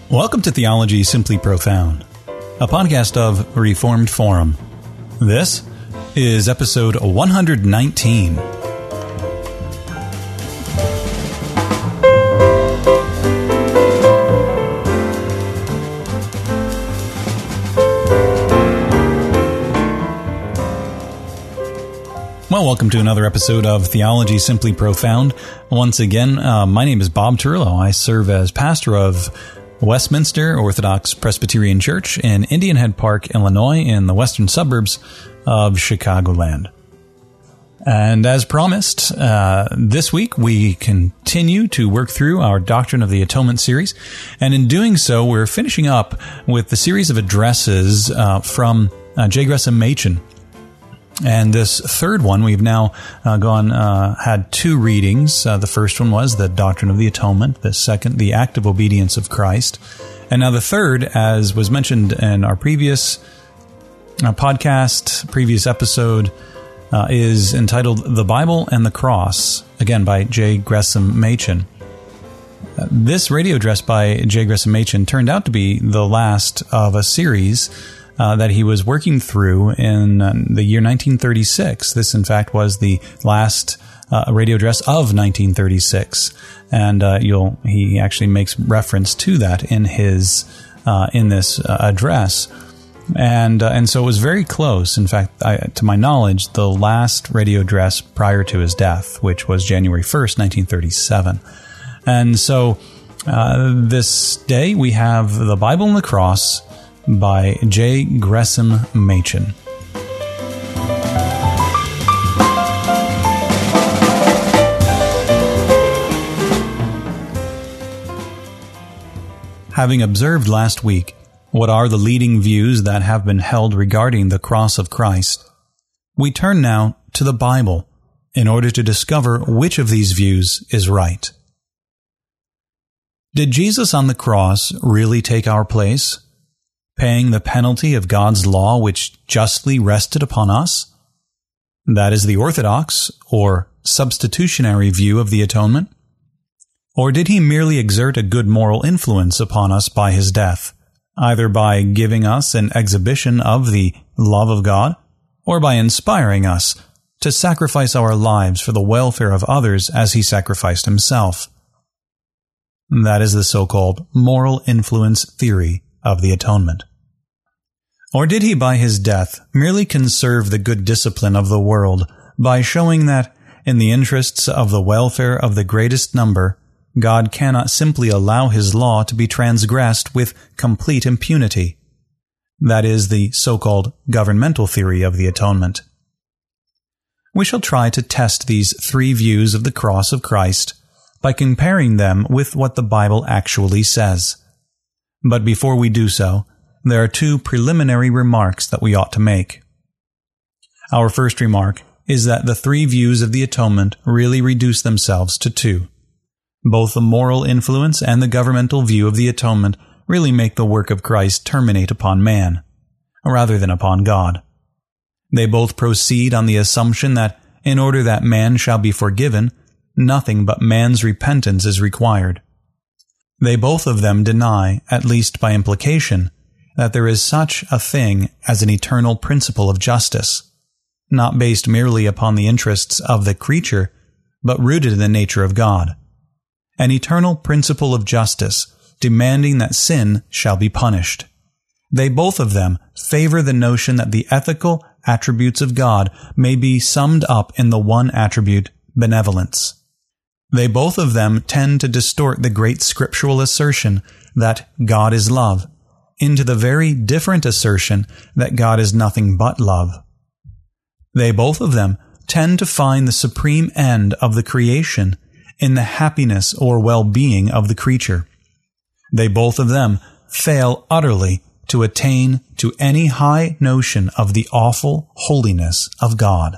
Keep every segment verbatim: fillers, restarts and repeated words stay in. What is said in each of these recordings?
Welcome to Theology Simply Profound, a podcast of Reformed Forum. This is episode one hundred nineteen. Well, welcome to another episode of Theology Simply Profound. Once again, uh, my name is Bob Turlo. I serve as pastor of Westminster Orthodox Presbyterian Church in Indian Head Park, Illinois, in the western suburbs of Chicagoland. And as promised, uh, this week we continue to work through our Doctrine of the Atonement series. And in doing so, we're finishing up with the series of addresses uh, from uh, J. Gresham Machen. And this third one, we've now uh, gone, uh, had two readings. Uh, the first one was the Doctrine of the Atonement. The second, the Active Obedience of Christ. And now the third, as was mentioned in our previous uh, podcast, previous episode, uh, is entitled The Bible and the Cross, again by J. Gresham Machen. Uh, this radio address by J. Gresham Machen turned out to be the last of a series Uh, that he was working through in uh, the year nineteen thirty-six. This, in fact, was the last uh, radio address of nineteen thirty-six, and uh, you'll he actually makes reference to that in his uh, in this uh, address, and uh, and so it was very close. In fact, I, to my knowledge, the last radio address prior to his death, which was January first, nineteen thirty-seven, and so uh, this day we have the Bible and the Cross by J. Gresham Machen. Having observed last week what are the leading views that have been held regarding the cross of Christ, we turn now to the Bible in order to discover which of these views is right. Did Jesus on the cross really take our place, paying the penalty of God's law which justly rested upon us? That is the orthodox or substitutionary view of the atonement. Or did he merely exert a good moral influence upon us by his death, either by giving us an exhibition of the love of God, or by inspiring us to sacrifice our lives for the welfare of others as he sacrificed himself? That is the so-called moral influence theory of the atonement. Or did he by his death merely conserve the good discipline of the world by showing that, in the interests of the welfare of the greatest number, God cannot simply allow his law to be transgressed with complete impunity? That is the so-called governmental theory of the atonement. We shall try to test these three views of the cross of Christ by comparing them with what the Bible actually says. But before we do so, there are two preliminary remarks that we ought to make. Our first remark is that the three views of the atonement really reduce themselves to two. Both the moral influence and the governmental view of the atonement really make the work of Christ terminate upon man, rather than upon God. They both proceed on the assumption that, in order that man shall be forgiven, nothing but man's repentance is required. They both of them deny, at least by implication, that there is such a thing as an eternal principle of justice, not based merely upon the interests of the creature, but rooted in the nature of God. An eternal principle of justice, demanding that sin shall be punished. They both of them favor the notion that the ethical attributes of God may be summed up in the one attribute, benevolence. They both of them tend to distort the great scriptural assertion that God is love into the very different assertion that God is nothing but love. They both of them tend to find the supreme end of the creation in the happiness or well-being of the creature. They both of them fail utterly to attain to any high notion of the awful holiness of God.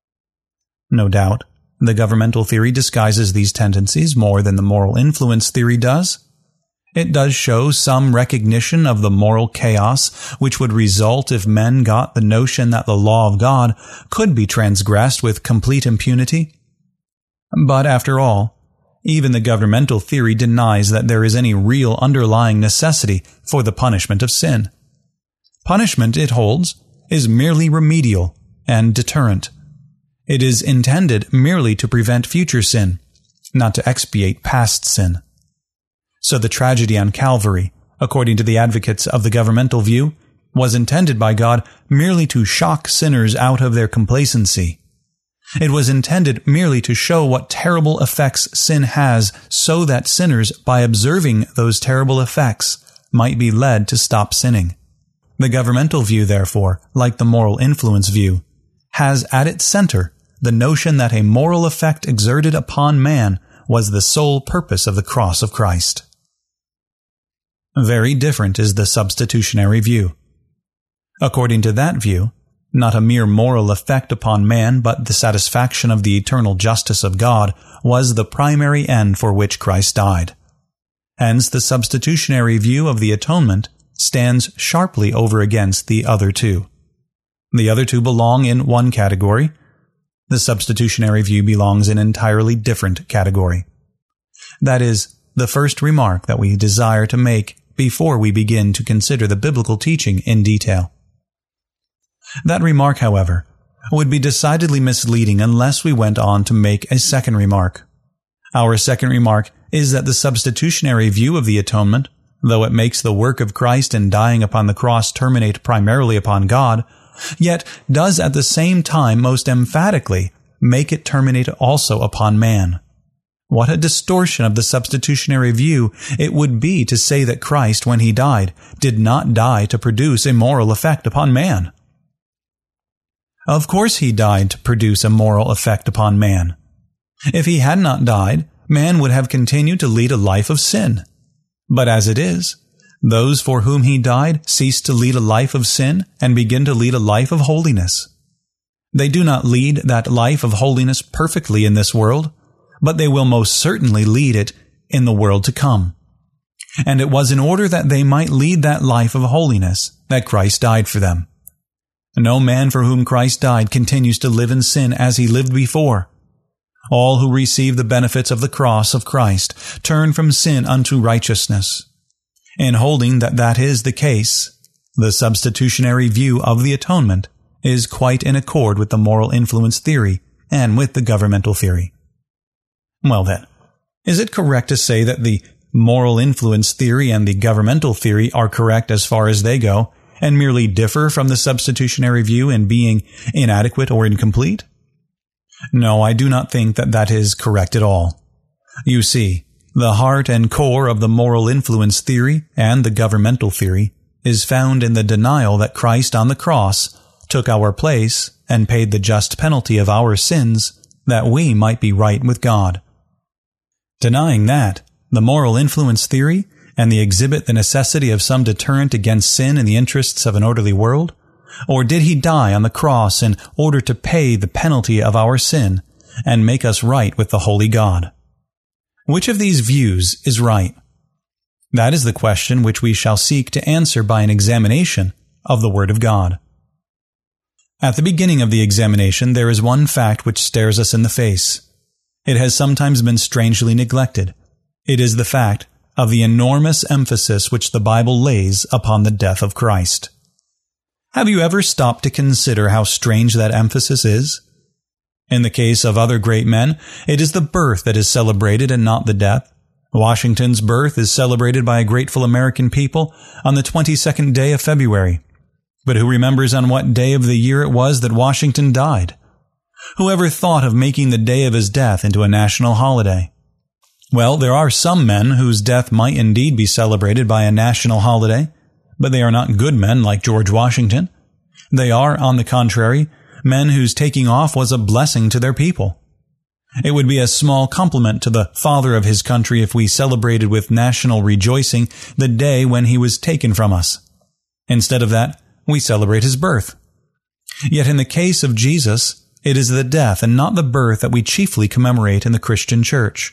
No doubt, the governmental theory disguises these tendencies more than the moral influence theory does. It does show some recognition of the moral chaos which would result if men got the notion that the law of God could be transgressed with complete impunity. But after all, Even the governmental theory denies that there is any real underlying necessity for the punishment of sin. Punishment, it holds, is merely remedial and deterrent. It is intended merely to prevent future sin, not to expiate past sin. So the tragedy on Calvary, according to the advocates of the governmental view, was intended by God merely to shock sinners out of their complacency. It was intended merely to show what terrible effects sin has so that sinners, by observing those terrible effects, might be led to stop sinning. The governmental view, therefore, like the moral influence view, has at its center the notion that a moral effect exerted upon man was the sole purpose of the cross of Christ. Very different is the substitutionary view. According to that view, not a mere moral effect upon man, but the satisfaction of the eternal justice of God was the primary end for which Christ died. Hence, the substitutionary view of the atonement stands sharply over against the other two. The other two belong in one category. The substitutionary view belongs in an entirely different category. That is, the first remark that we desire to make before we begin to consider the biblical teaching in detail. That remark, however, would be decidedly misleading unless we went on to make a second remark. Our second remark is that the substitutionary view of the atonement, though it makes the work of Christ in dying upon the cross terminate primarily upon God, yet does at the same time most emphatically make it terminate also upon man. What a distortion of the substitutionary view it would be to say that Christ, when he died, did not die to produce a moral effect upon man. Of course he died to produce a moral effect upon man. If he had not died, man would have continued to lead a life of sin. But as it is, those for whom he died cease to lead a life of sin and begin to lead a life of holiness. They do not lead that life of holiness perfectly in this world, but they will most certainly lead it in the world to come. And it was in order that they might lead that life of holiness that Christ died for them. No man for whom Christ died continues to live in sin as he lived before. All who receive the benefits of the cross of Christ turn from sin unto righteousness. In holding that that is the case, the substitutionary view of the atonement is quite in accord with the moral influence theory and with the governmental theory. Well then, is it correct to say that the moral influence theory and the governmental theory are correct as far as they go, and merely differ from the substitutionary view in being inadequate or incomplete? No, I do not think that that is correct at all. You see, the heart and core of the moral influence theory and the governmental theory is found in the denial that Christ on the cross took our place and paid the just penalty of our sins that we might be right with God. Denying that, the moral influence theory and the exhibit the necessity of some deterrent against sin in the interests of an orderly world? Or did he die on the cross in order to pay the penalty of our sin and make us right with the holy God? Which of these views is right? That is the question which we shall seek to answer by an examination of the Word of God. At the beginning of the examination, there is one fact which stares us in the face. It has sometimes been strangely neglected. It is the fact of the enormous emphasis which the Bible lays upon the death of Christ. Have you ever stopped to consider how strange that emphasis is? In the case of other great men, it is the birth that is celebrated and not the death. Washington's birth is celebrated by a grateful American people on the twenty-second day of February. But who remembers on what day of the year it was that Washington died? Whoever thought of making the day of his death into a national holiday? Well, there are some men whose death might indeed be celebrated by a national holiday, but they are not good men like George Washington. They are, on the contrary, men whose taking off was a blessing to their people. It would be a small compliment to the father of his country if we celebrated with national rejoicing the day when he was taken from us. Instead of that, we celebrate his birth. Yet in the case of Jesus, it is the death and not the birth that we chiefly commemorate in the Christian church.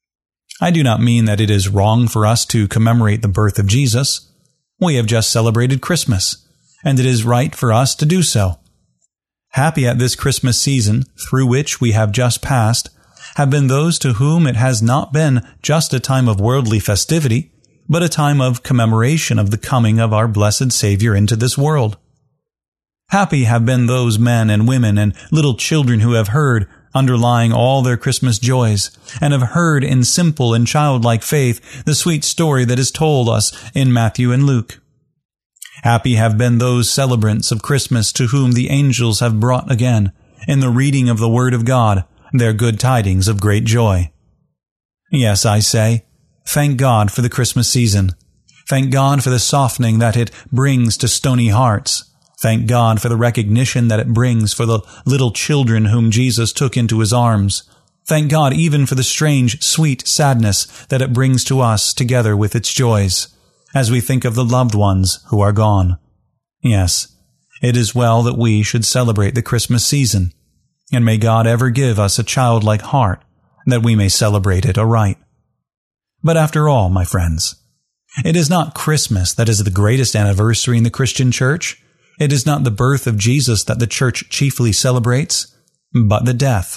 I do not mean that it is wrong for us to commemorate the birth of Jesus. We have just celebrated Christmas, and it is right for us to do so. Happy at this Christmas season, through which we have just passed, have been those to whom it has not been just a time of worldly festivity, but a time of commemoration of the coming of our blessed Savior into this world. Happy have been those men and women and little children who have heard, underlying all their Christmas joys, and have heard in simple and childlike faith the sweet story that is told us in Matthew and Luke. Happy have been those celebrants of Christmas to whom the angels have brought again, in the reading of the Word of God, their good tidings of great joy. Yes, I say, thank God for the Christmas season. Thank God for the softening that it brings to stony hearts. Thank God for the recognition that it brings for the little children whom Jesus took into his arms. Thank God even for the strange, sweet sadness that it brings to us together with its joys, as we think of the loved ones who are gone. Yes, it is well that we should celebrate the Christmas season, and may God ever give us a childlike heart, that we may celebrate it aright. But after all, my friends, it is not Christmas that is the greatest anniversary in the Christian church. It is not the birth of Jesus that the church chiefly celebrates, but the death.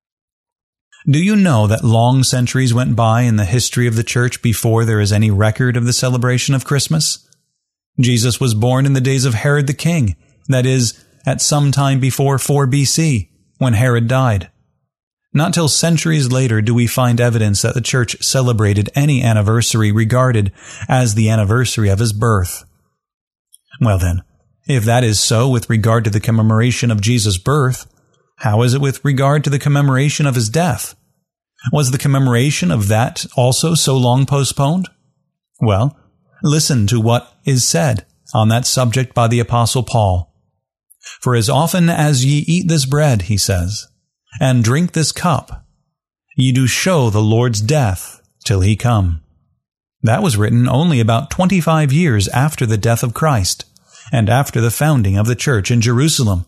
Do you know that long centuries went by in the history of the church before there is any record of the celebration of Christmas? Jesus was born in the days of Herod the king, that is, at some time before four B C, when Herod died. Not till centuries later do we find evidence that the church celebrated any anniversary regarded as the anniversary of his birth. Well then, if that is so with regard to the commemoration of Jesus' birth, how is it with regard to the commemoration of his death? Was the commemoration of that also so long postponed? Well, listen to what is said on that subject by the Apostle Paul. For as often as ye eat this bread, he says, and drink this cup, ye do show the Lord's death till he come. That was written only about twenty-five years after the death of Christ, and after the founding of the church in Jerusalem.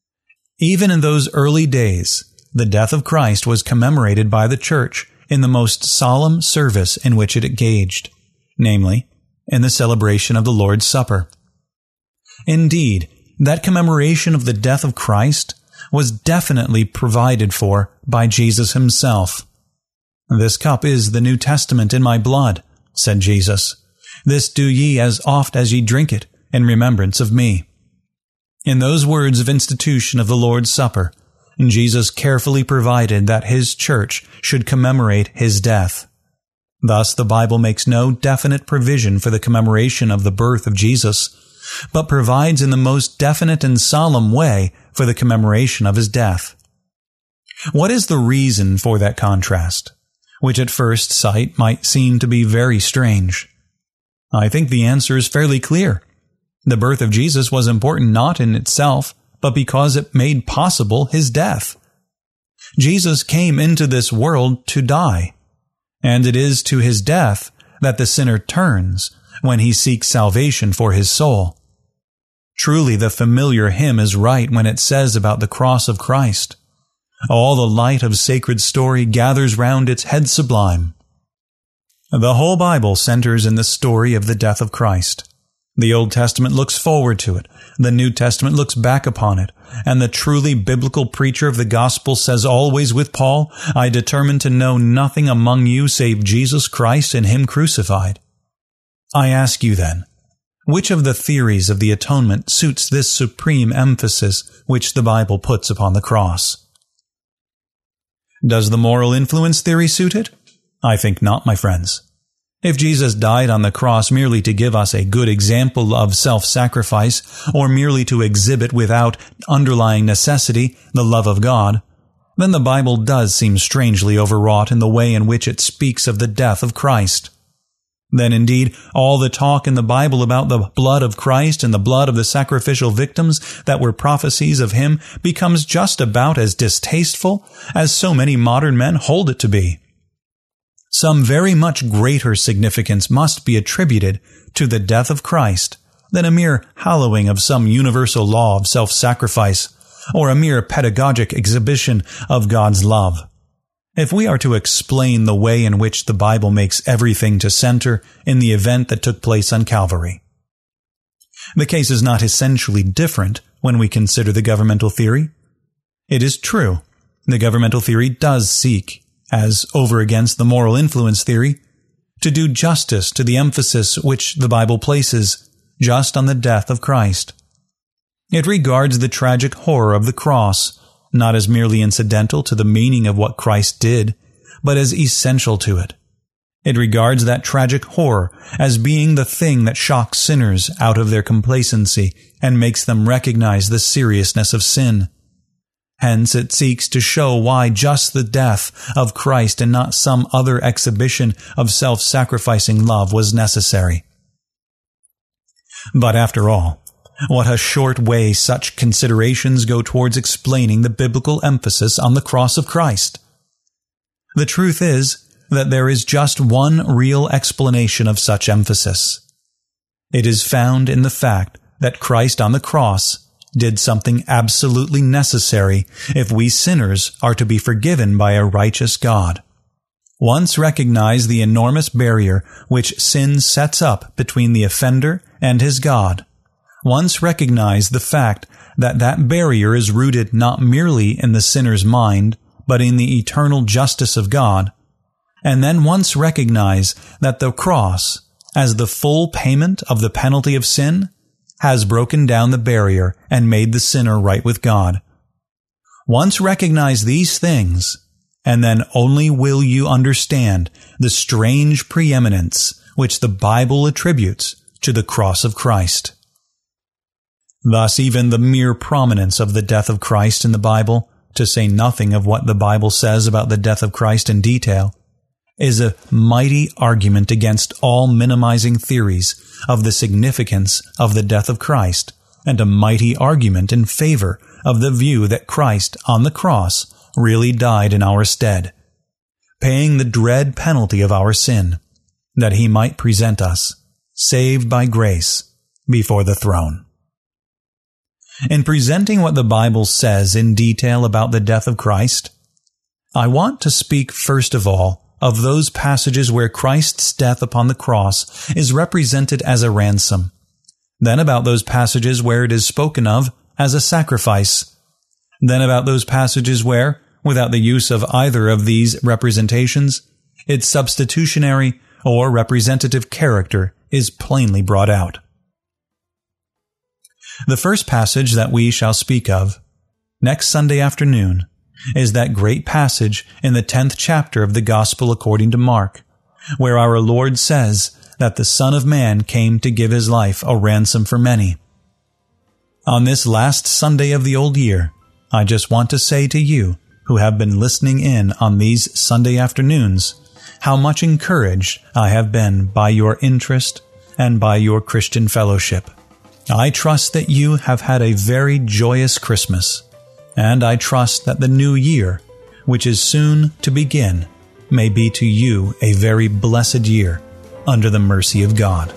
Even in those early days, the death of Christ was commemorated by the church in the most solemn service in which it engaged, namely, in the celebration of the Lord's Supper. Indeed, that commemoration of the death of Christ was definitely provided for by Jesus himself. This cup is the New Testament in my blood, said Jesus. This do ye as oft as ye drink it, in remembrance of me. In those words of institution of the Lord's Supper, Jesus carefully provided that his church should commemorate his death. Thus, the Bible makes no definite provision for the commemoration of the birth of Jesus, but provides in the most definite and solemn way for the commemoration of his death. What is the reason for that contrast, which at first sight might seem to be very strange? I think the answer is fairly clear. The birth of Jesus was important not in itself, but because it made possible his death. Jesus came into this world to die, and it is to his death that the sinner turns when he seeks salvation for his soul. Truly the familiar hymn is right when it says about the cross of Christ, all the light of sacred story gathers round its head sublime. The whole Bible centers in the story of the death of Christ. The Old Testament looks forward to it, the New Testament looks back upon it, and the truly biblical preacher of the gospel says always with Paul, I determined to know nothing among you save Jesus Christ and him crucified. I ask you then, which of the theories of the atonement suits this supreme emphasis which the Bible puts upon the cross? Does the moral influence theory suit it? I think not, my friends. If Jesus died on the cross merely to give us a good example of self-sacrifice, or merely to exhibit without underlying necessity the love of God, then the Bible does seem strangely overwrought in the way in which it speaks of the death of Christ. Then indeed, all the talk in the Bible about the blood of Christ and the blood of the sacrificial victims that were prophecies of him becomes just about as distasteful as so many modern men hold it to be. Some very much greater significance must be attributed to the death of Christ than a mere hallowing of some universal law of self-sacrifice or a mere pedagogic exhibition of God's love. If we are to explain the way in which the Bible makes everything to center in the event that took place on Calvary. The case is not essentially different when we consider the governmental theory. It is true, the governmental theory does seek as over against the moral influence theory, to do justice to the emphasis which the Bible places just on the death of Christ. It regards the tragic horror of the cross not as merely incidental to the meaning of what Christ did, but as essential to it. It regards that tragic horror as being the thing that shocks sinners out of their complacency and makes them recognize the seriousness of sin. Hence it seeks to show why just the death of Christ and not some other exhibition of self-sacrificing love was necessary. But after all, what a short way such considerations go towards explaining the biblical emphasis on the cross of Christ. The truth is that there is just one real explanation of such emphasis. It is found in the fact that Christ on the cross did something absolutely necessary if we sinners are to be forgiven by a righteous God. Once recognize the enormous barrier which sin sets up between the offender and his God. Once recognize the fact that that barrier is rooted not merely in the sinner's mind, but in the eternal justice of God. And then once recognize that the cross, as the full payment of the penalty of sin, has broken down the barrier and made the sinner right with God. Once recognize these things, and then only will you understand the strange preeminence which the Bible attributes to the cross of Christ. Thus, even the mere prominence of the death of Christ in the Bible, to say nothing of what the Bible says about the death of Christ in detail, is a mighty argument against all minimizing theories of the significance of the death of Christ, and a mighty argument in favor of the view that Christ on the cross really died in our stead, paying the dread penalty of our sin, that he might present us, saved by grace, before the throne. In presenting what the Bible says in detail about the death of Christ, I want to speak first of all of those passages where Christ's death upon the cross is represented as a ransom, then about those passages where it is spoken of as a sacrifice, then about those passages where, without the use of either of these representations, its substitutionary or representative character is plainly brought out. The first passage that we shall speak of next Sunday afternoon is that great passage in the tenth chapter of the Gospel according to Mark, where our Lord says that the Son of Man came to give his life a ransom for many. On this last Sunday of the old year, I just want to say to you who have been listening in on these Sunday afternoons how much encouraged I have been by your interest and by your Christian fellowship. I trust that you have had a very joyous Christmas, and I trust that the new year, which is soon to begin, may be to you a very blessed year under the mercy of God.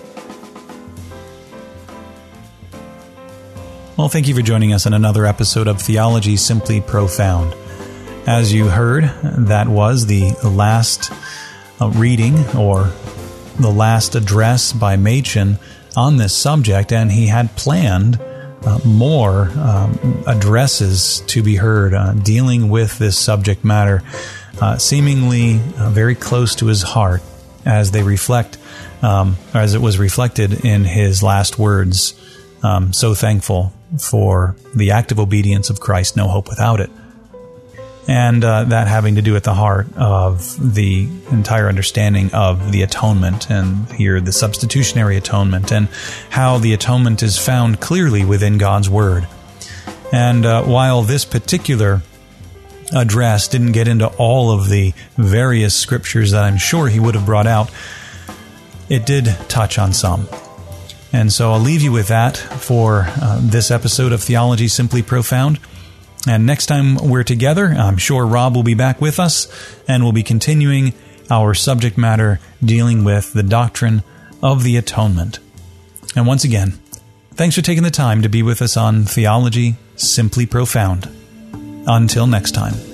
Well, thank you for joining us on another episode of Theology Simply Profound. As you heard, that was the last reading or the last address by Machen on this subject, and he had planned uh, more um, addresses to be heard uh, dealing with this subject matter, uh, seemingly uh, very close to his heart as they reflect, um, or as it was reflected in his last words. Um, so thankful for the active obedience of Christ, no hope without it. And uh, that having to do at the heart of the entire understanding of the atonement, and here the substitutionary atonement, and how the atonement is found clearly within God's Word. And uh, while this particular address didn't get into all of the various scriptures that I'm sure he would have brought out, it did touch on some. And so I'll leave you with that for uh, this episode of Theology Simply Profound. And next time we're together, I'm sure Rob will be back with us, and we'll be continuing our subject matter dealing with the doctrine of the atonement. And once again, thanks for taking the time to be with us on Theology Simply Profound. Until next time.